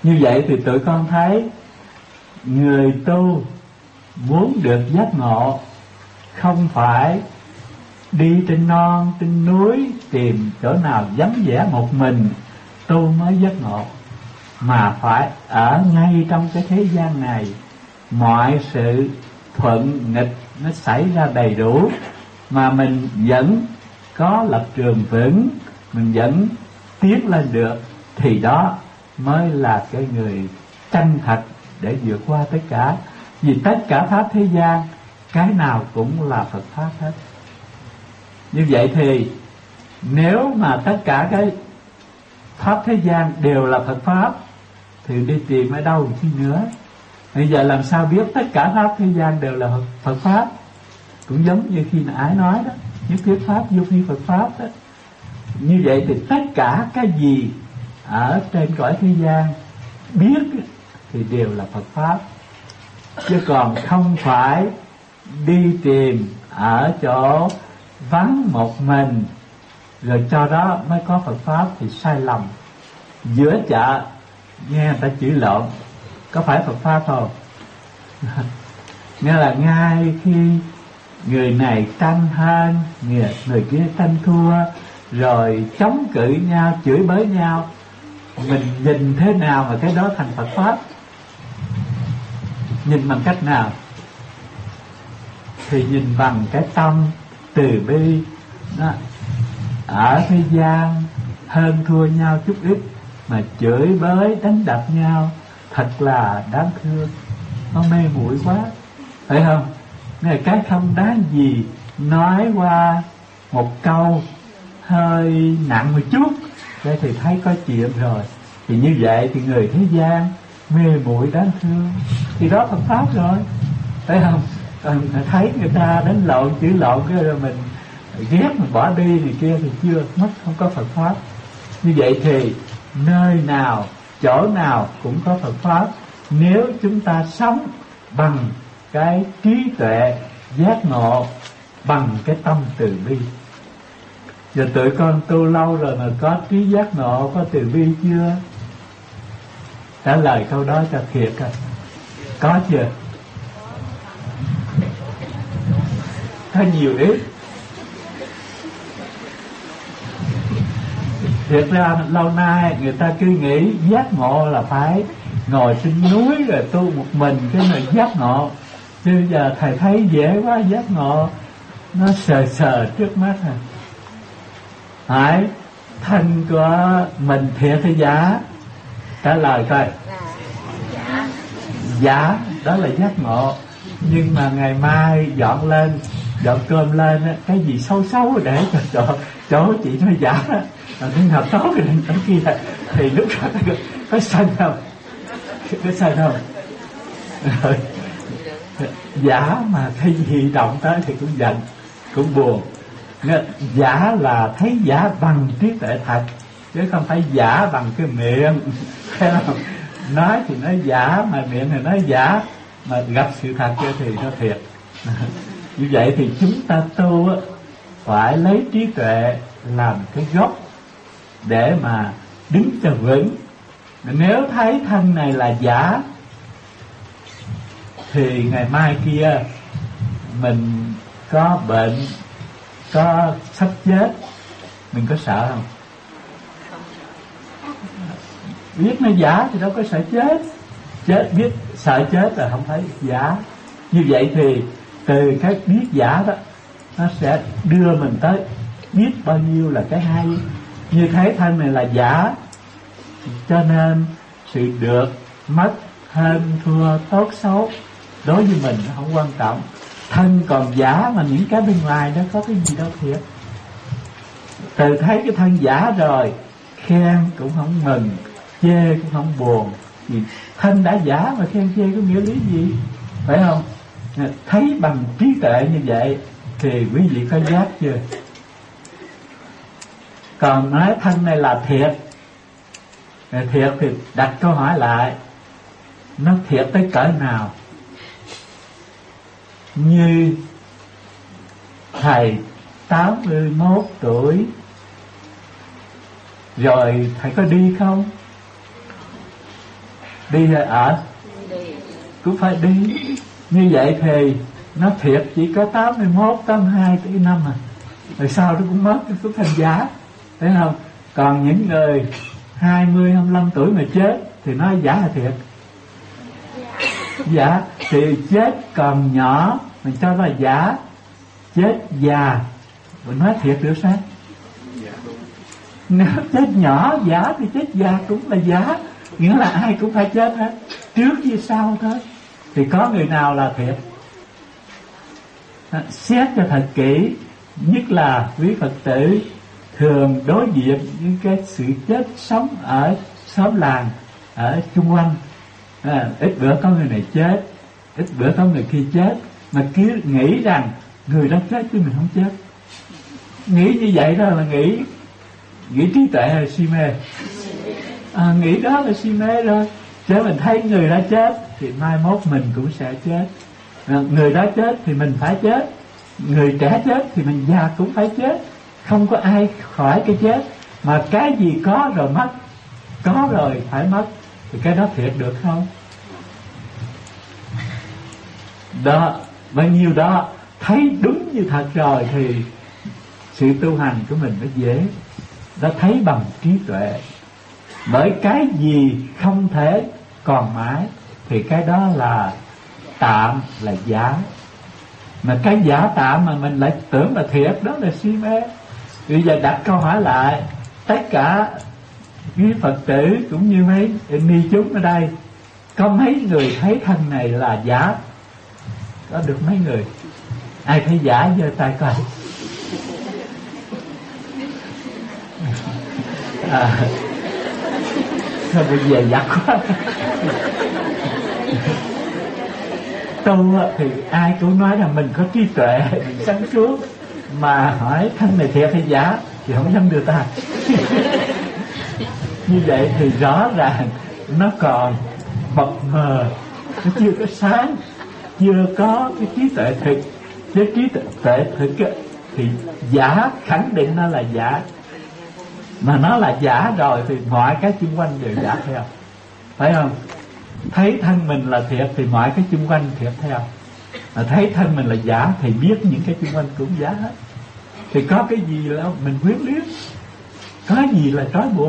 Như vậy thì tụi con thấy người tu muốn được giác ngộ không phải đi trên non trên núi tìm chỗ nào vắng vẻ một mình tu mới giác ngộ, mà phải ở ngay trong cái thế gian này, mọi sự thuận nghịch nó xảy ra đầy đủ mà mình vẫn có lập trường vững, mình vẫn tiến lên được, thì đó mới là cái người chân thật để vượt qua tất cả. Vì tất cả pháp thế gian cái nào cũng là Phật pháp hết. Như vậy thì nếu mà tất cả cái pháp thế gian đều là Phật pháp thì đi tìm ở đâu chứ nữa. Bây giờ làm sao biết tất cả pháp thế gian đều là Phật pháp? Cũng giống như khi Ái nói đó, nhất thiết pháp vô phi Phật pháp đó. Như vậy thì tất cả cái gì ở trên cõi thế gian biết thì đều là Phật pháp, chứ còn không phải đi tìm ở chỗ vắng một mình rồi cho đó mới có Phật pháp thì sai lầm. Giữa chợ nghe người ta chửi lộn, có phải Phật pháp không? Nghĩa là ngay khi người này tranh hơn, người kia tranh thua, rồi chống cự nhau, chửi bới nhau, mình nhìn thế nào mà cái đó thành Phật pháp? Nhìn bằng cách nào? Thì nhìn bằng cái tâm từ bi đó. Ở thế gian hơn thua nhau chút ít mà chửi bới đánh đập nhau, thật là đáng thương. Nó mê muội quá, phải không? Này cái không đáng gì nói qua một câu hơi nặng một chút để thì thấy có chuyện rồi. Thì như vậy thì người thế gian mê muội đáng thương, thì đó Phật pháp rồi, phải không? Còn thấy người ta đánh lộn chửi lộn cái rồi mình ghét mình bỏ đi thì kia thì chưa mất, không có Phật pháp. Như vậy thì nơi nào chỗ nào cũng có Phật pháp, nếu chúng ta sống bằng cái trí tuệ giác ngộ, bằng cái tâm từ bi. Giờ tụi con tu lâu rồi mà có trí giác ngộ, có từ bi chưa? Trả lời câu đó cho thiệt coi, có chưa? Có nhiều ít. Thiệt ra lâu nay người ta cứ nghĩ giác ngộ là phải ngồi trên núi rồi tu một mình cái này giác ngộ. Chứ giờ thầy thấy dễ quá, giác ngộ nó sờ sờ trước mắt à. Phải thân của mình thiệt hay giả? Trả lời coi. Giả, đó là giác ngộ. Nhưng mà ngày mai dọn cơm lên cái gì xấu xấu để cho chỗ chị nói giả đó, cái nào tốt thì lên tới kia thì lúc đó có sân không? Có sân không? Rồi giả mà thấy gì động tới thì cũng giận, cũng buồn. Giả là thấy giả bằng trí tuệ thật, chứ không phải giả bằng cái miệng. Nói thì nói giả, mà miệng thì nói giả, mà gặp sự thật thì nó thiệt. Như vậy thì chúng ta tu phải lấy trí tuệ làm cái gốc để mà đứng cho vững. Nếu thấy thân này là giả thì ngày mai kia mình có bệnh, có sắp chết, mình có sợ không? Biết nó giả thì đâu có sợ chết. Biết sợ chết là không thấy giả. Như vậy thì từ cái biết giả đó, nó sẽ đưa mình tới biết bao nhiêu là cái hay. Như thấy thân này là giả, cho nên sự được mất, hơn thua, tốt xấu đối với mình nó không quan trọng. Thân còn giả mà những cái bên ngoài đó có cái gì đâu thiệt. Từ thấy cái thân giả rồi, khen cũng không mừng, chê cũng không buồn. Vì thân đã giả mà khen chê có nghĩa lý gì, phải không? Thấy bằng trí tuệ như vậy thì quý vị có giác chưa? Còn nói thân này là thiệt, thiệt thì đặt câu hỏi lại, nó thiệt tới cỡ nào? Như thầy 81 tuổi rồi thầy có đi không? Đi hay ở? Cũng phải đi. Như vậy thì nó thiệt chỉ có 81, 82 tỷ năm rồi sau nó cũng mất, nó cũng thành giả, thấy không? Còn những người 20, 25 tuổi mà chết thì nói giả là thiệt. Giả thì chết còn nhỏ mình cho là giả, chết già mình nói thiệt được sao? Nếu chết nhỏ giả thì chết già cũng là giả, nghĩa là ai cũng phải chết hết, trước với sau thôi. Thì có người nào là thiệt? Xét cho thật kỹ, nhất là quý Phật tử thường đối diện với cái sự chết sống ở xóm làng, ở chung quanh. Ít bữa có người này chết, ít bữa có người kia chết, mà cứ nghĩ rằng người đó chết chứ mình không chết. Nghĩ như vậy đó là nghĩ trí tuệ hay si mê? Nghĩ đó là si mê rồi. Chứ mình thấy người đó chết thì mai mốt mình cũng sẽ chết. Người đó chết thì mình phải chết, người trẻ chết thì mình già cũng phải chết. Không có ai khỏi cái chết. Mà cái gì có rồi mất, có rồi phải mất, thì cái đó thiệt được không? Đó, bao nhiêu đó thấy đúng như thật rồi thì sự tu hành của mình nó dễ. Nó thấy bằng trí tuệ. Bởi cái gì không thể còn mãi thì cái đó là tạm, là giả. Mà cái giả tạm mà mình lại tưởng là thiệt, đó là si mê. Bây giờ đặt câu hỏi lại, tất cả quý Phật tử cũng như mấy ni chúng ở đây, có mấy người thấy thân này là giả? Có được mấy người? Ai thấy giả giơ tay coi. Sao bây giờ giặt quá. Tu thì ai cũng nói là mình có trí tuệ, mình sáng suốt, mà hỏi thân này thiệt hay giả thì không dám đưa tay. Như vậy thì rõ ràng nó còn mập mờ, nó chưa có sáng, chưa có cái trí tuệ thực. Với trí tuệ thực thì giả, khẳng định nó là giả. Mà nó là giả rồi thì mọi cái xung quanh đều giả theo, phải không? Thấy thân mình là thiệt thì mọi cái xung quanh thiệt theo. Mà thấy thân mình là giả thì biết những cái xung quanh cũng giả hết. Thì có cái gì là mình quyến luyến, có gì là trói buộc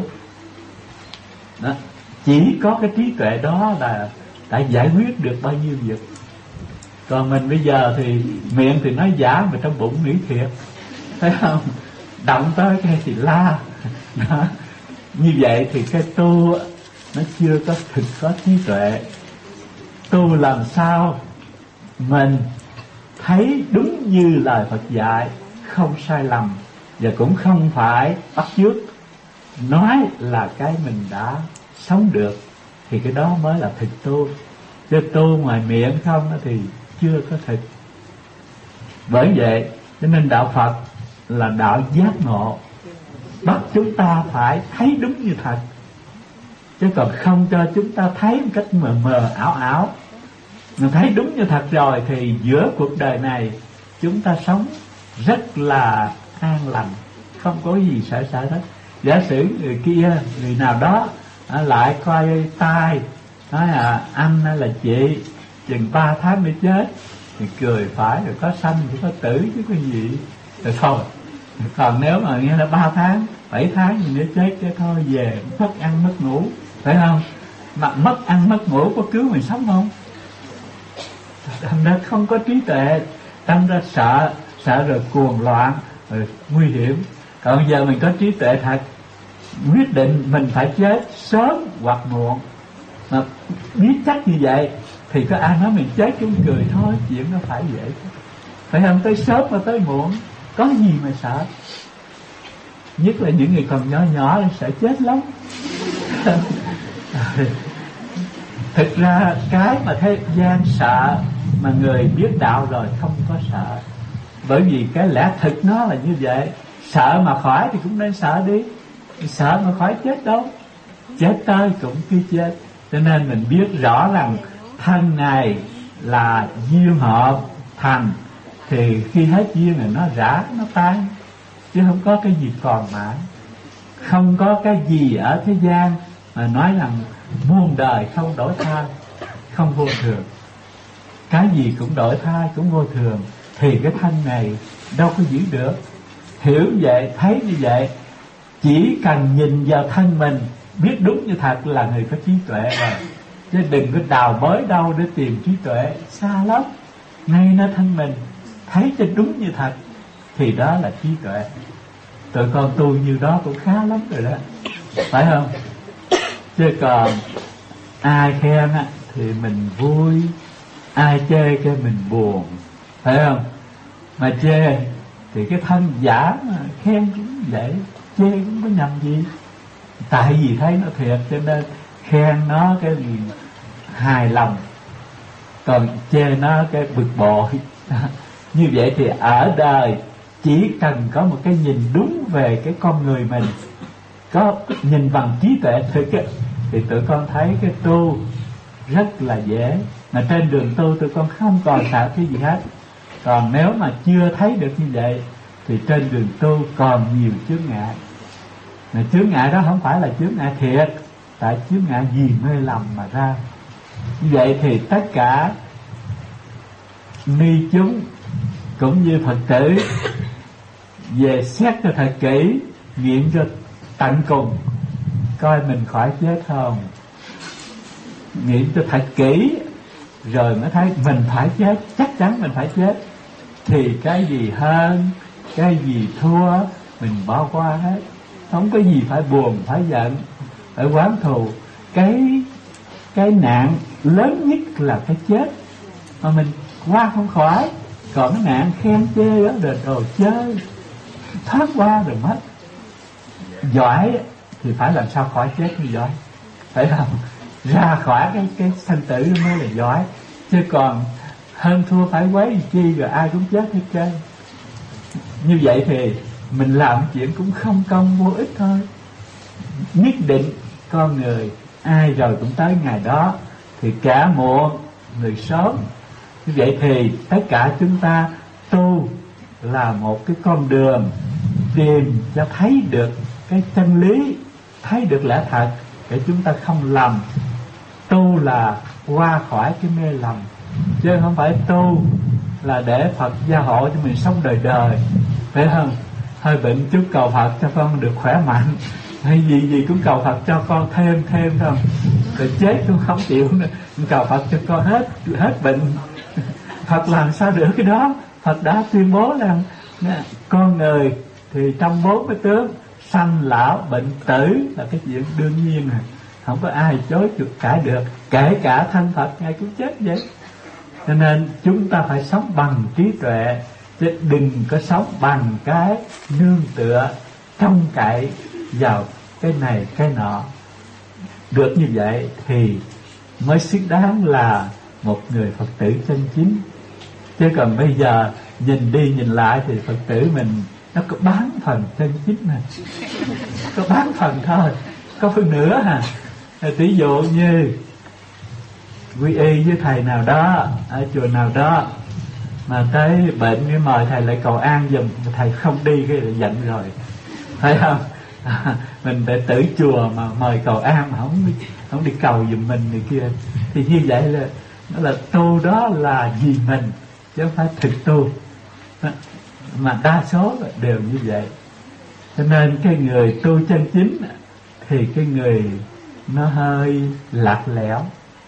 đó. Chỉ có cái trí tuệ đó là đã giải quyết được bao nhiêu việc. Còn mình bây giờ thì miệng thì nói giả mà trong bụng nghĩ thiệt, thấy không? Động tới cái thì la đó. Như vậy thì cái tu nó chưa có thực có trí tuệ. Tu làm sao mình thấy đúng như lời Phật dạy, không sai lầm, và cũng không phải bắt chước nói là cái mình đã sống được, thì cái đó mới là thực tu. Chứ tu ngoài miệng không thì chưa có thực. Bởi vậy cho nên đạo Phật là đạo giác ngộ, bắt chúng ta phải thấy đúng như thật, chứ còn không cho chúng ta thấy một cách mờ mờ ảo ảo. Mình thấy đúng như thật rồi thì giữa cuộc đời này chúng ta sống rất là an lành, không có gì sợ hết. Giả sử người kia, người nào đó lại coi tai, nói là anh hay là chị chừng 3 tháng mới chết, thì cười phải, rồi có sanh thì có tử chứ có gì, rồi thôi. Còn nếu mà nghe là 3 tháng, 7 tháng thì nếu chết cái thôi về, mất ăn mất ngủ, phải không? Mà mất ăn mất ngủ có cứu mình sống không? Thành ra không có trí tuệ, thành ra sợ rồi cuồng loạn, rồi nguy hiểm. Còn giờ mình có trí tuệ thật, quyết định mình phải chết sớm hoặc muộn, mà biết chắc như vậy thì có ai nói mình chết chúng cười thôi, chuyện nó phải vậy, phải không? Tới sớm mà tới muộn, có gì mà sợ. Nhất là những người còn nhỏ nhỏ thì sợ chết lắm. Thực ra cái mà thế gian sợ mà người biết đạo rồi không có sợ. Bởi vì cái lẽ thực nó là như vậy. Sợ mà khỏi thì cũng nên sợ đi, sợ mà khỏi chết đâu, chết tới cũng cứ chết. Cho nên mình biết rõ rằng thân này là duyên hợp thành, thì khi hết duyên này nó rã, nó tan, chứ không có cái gì còn mãi. Không có cái gì ở thế gian mà nói rằng muôn đời không đổi thay, không vô thường. Cái gì cũng đổi thay, cũng vô thường, thì cái thân này đâu có giữ được. Hiểu vậy, thấy như vậy, chỉ cần nhìn vào thân mình, biết đúng như thật là người có trí tuệ rồi. Chứ đừng có đào bới đâu để tìm trí tuệ, xa lắm. Ngay nơi thân mình, thấy cho đúng như thật, thì đó là trí tuệ. Tụi con tu như đó cũng khá lắm rồi đó, phải không? Chứ còn ai khen á thì mình vui, ai chê cái mình buồn, phải không? Mà chê thì cái thân giả, mà khen cũng vậy, chê cũng có nhầm gì. Tại vì thấy nó thiệt cho nên khen nó cái gì hài lòng, còn chê nó cái bực bội. Như vậy thì ở đời chỉ cần có một cái nhìn đúng về cái con người mình, có nhìn bằng trí tuệ thực ấy, thì tụi con thấy cái tu rất là dễ. Mà trên đường tu tụi con không còn sợ cái gì hết. Còn nếu mà chưa thấy được như vậy thì trên đường tu còn nhiều chướng ngại. Mà chướng ngại đó không phải là chướng ngại thiệt, tại chướng ngại gì mê lầm mà ra. Như vậy thì tất cả ni chúng cũng như Phật tử về xét cho thật kỹ, nghiệm cho tận cùng, coi mình khỏi chết không, nghiệm cho thật kỹ rồi mới thấy mình phải chết, chắc chắn mình phải chết. Thì cái gì hơn, cái gì thua mình bỏ qua hết. Không có gì phải buồn, phải giận, phải oán thù. Cái nạn lớn nhất là cái chết mà mình qua không khỏi. Còn cái nạn khen chê đó là đồ chơi, thoát qua rồi mất. Giỏi thì phải làm sao khỏi chết như giỏi, phải không? Ra khỏi cái sanh tử mới là giỏi. Chứ còn hơn thua phải quấy chi rồi ai cũng chết hết trơn. Như vậy thì mình làm chuyện cũng không công vô ích thôi. Nhất định con người ai rồi cũng tới ngày đó, thì cả muộn người sớm. Như vậy thì tất cả chúng ta tu là một cái con đường tìm cho thấy được cái chân lý, thấy được lẽ thật để chúng ta không lầm. Tu là qua khỏi cái mê lầm, chứ không phải tu là để Phật gia hộ cho mình sống đời đời, phải không? Hơi bệnh chút cầu Phật cho con được khỏe mạnh, hay gì cũng cầu Phật cho con thêm không, rồi chết cũng không chịu nữa, cầu Phật cho con hết bệnh. Phật làm sao được cái đó? Phật đã tuyên bố rằng con người thì trong 4 cái tướng sanh lão bệnh tử là cái chuyện đương nhiên rồi, không có ai chối cãi được, kể cả thân Phật ngài cũng chết vậy. Cho nên chúng ta phải sống bằng trí tuệ, chứ đừng có sống bằng cái nương tựa trông cậy vào cái này cái nọ. Được như vậy thì mới xứng đáng là một người Phật tử chân chính. Chứ còn bây giờ nhìn đi nhìn lại thì Phật tử mình nó có bán phần chân chính này, có bán phần thôi, có phần nữa hả? Ví dụ như quy y với thầy nào đó ở chùa nào đó mà tới bệnh cái mời thầy lại cầu an giùm, thầy không đi cái là giận rồi, phải không? Mình đệ tử chùa mà mời cầu an mà không đi cầu giùm mình này kia, thì như vậy là nó là tu đó là vì mình chứ không phải thực tu. Mà đa số đều như vậy. Cho nên cái người tu chân chính thì cái người nó hơi lạc lẽo,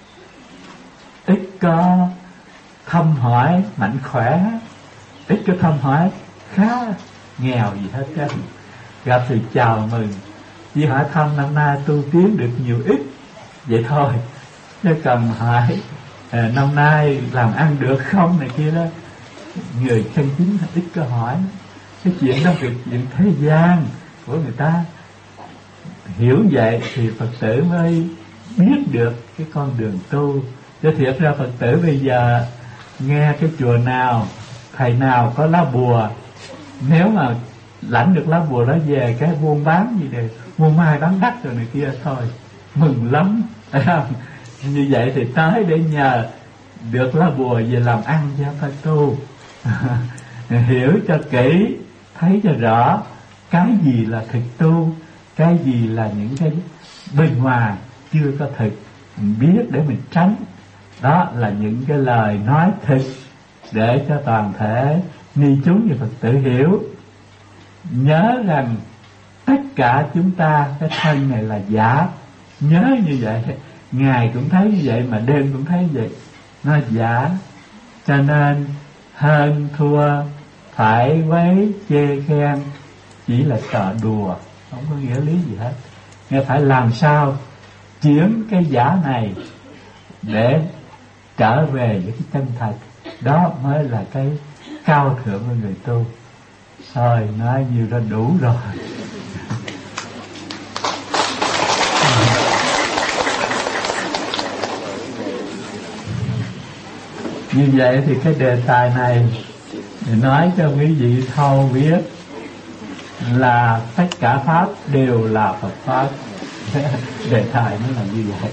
ít có thăm hỏi mạnh khỏe, ít có thăm hỏi khá nghèo gì hết trơn. Gặp thì chào mừng, chỉ hỏi thăm năm nay tu tiến được nhiều ít vậy thôi, chứ cần hỏi năm nay làm ăn được không này kia đó. Người chân chính ít có hỏi. Cái chuyện đó việc chuyện thế gian của người ta. Hiểu vậy thì Phật tử mới biết được cái con đường tu. Chứ thiệt ra Phật tử bây giờ nghe cái chùa nào, thầy nào có lá bùa, nếu mà lãnh được lá bùa đó về cái buôn bán gì để mua mai bán đắt rồi này kia thôi, mừng lắm, phải không? Như vậy thì tới để nhờ được lá bùa về làm ăn cho phải tu. Hiểu cho kỹ, thấy cho rõ cái gì là thực tu, cái gì là những cái bên ngoài, chưa có thực, mình biết để mình tránh. Đó là những cái lời nói thực để cho toàn thể ni chúng và Phật tử hiểu. Nhớ rằng tất cả chúng ta, cái thân này là giả. Nhớ như vậy, ngày cũng thấy như vậy mà đêm cũng thấy như vậy, nó giả. Cho nên hơn thua, phải quấy chê khen chỉ là trò đùa, không có nghĩa lý gì hết. Nghe phải làm sao chuyển cái giả này để trở về với cái chân thật. Đó mới là cái cao thượng của người tu. Thôi nói nhiều đã đủ rồi. Như vậy thì cái đề tài này để nói cho quý vị thâu biết là tất cả pháp đều là Phật pháp. Đề tài nó là như vậy.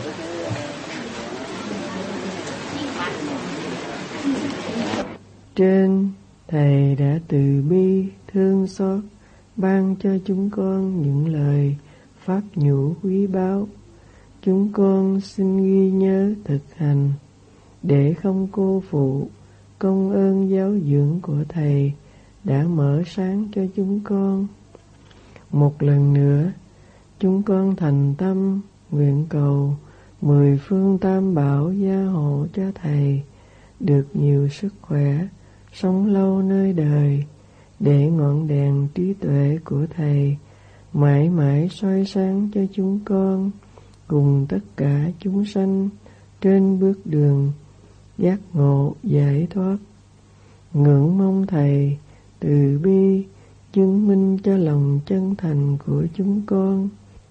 Trên Thầy đã từ bi thương xót ban cho chúng con những lời pháp nhũ quý báu. Chúng con xin ghi nhớ thực hành để không cô phụ công ơn giáo dưỡng của Thầy đã mở sáng cho chúng con. Một lần nữa, chúng con thành tâm nguyện cầu 10 phương tam bảo gia hộ cho Thầy được nhiều sức khỏe, sống lâu nơi đời, để ngọn đèn trí tuệ của Thầy mãi mãi soi sáng cho chúng con cùng tất cả chúng sanh trên bước đường giác ngộ giải thoát. Ngưỡng mong Thầy từ bi chứng minh cho lòng chân thành của chúng con.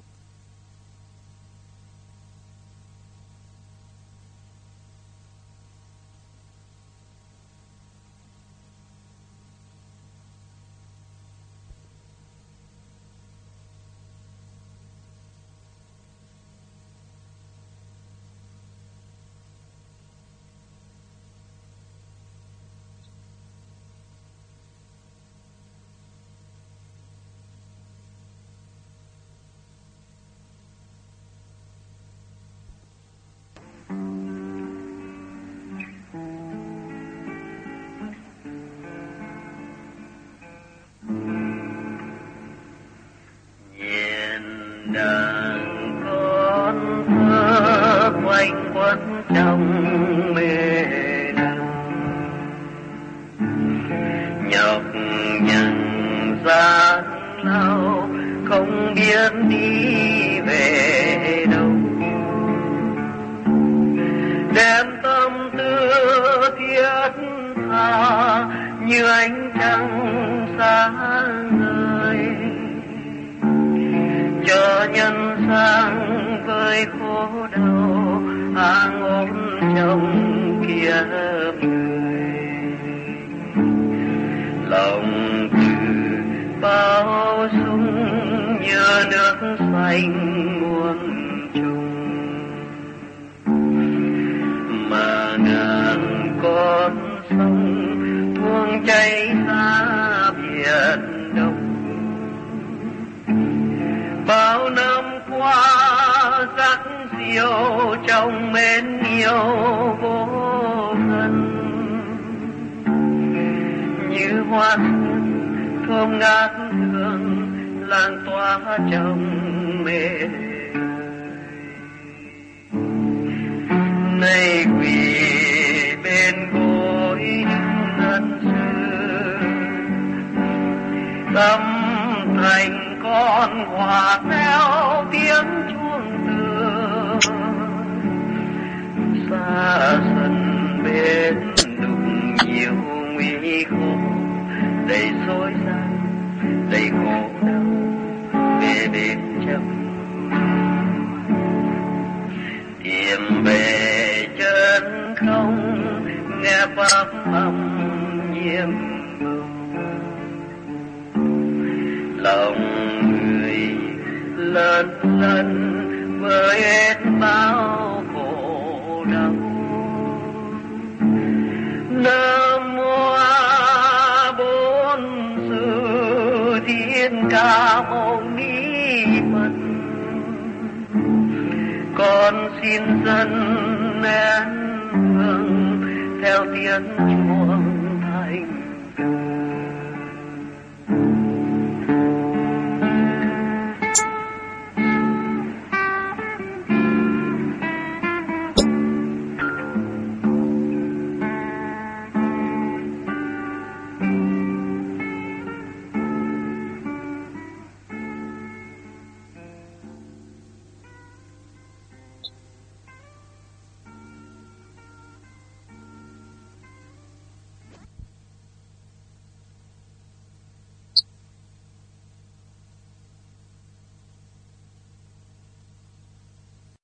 Đàn con thơ quanh quẩn trong mê nhọc nhằn gian lao không biết đi về đâu, đem tâm tư thiết tha như ánh trăng sáng ngời, cho nhân sang với khổ đau an ổn trong kiếp người. Lòng từ bao dung như nước xanh muôn trùng, mà ngàn con sông tuôn chảy ra biển đông. Bao năm qua rắc diệu trong mến yêu vô ngần, như hoa xuân thơm ngát hương lan tỏa trong mê. Nay quỳ bên gối ân sư, tâm thành con hòa theo tiếng chuông đưa, xa sân bên đụng nhiều nguy khổ, đầy rối gian đầy khổ đau về bên trong, tìm về chân không nghe pháp âm nhiệm lòng người lần lần với hết bao khổ đau. Nam mô A Bổn Sư Thích Ca Mâu Ni Phật. Con xin dân nén hương theo tiếng Chúa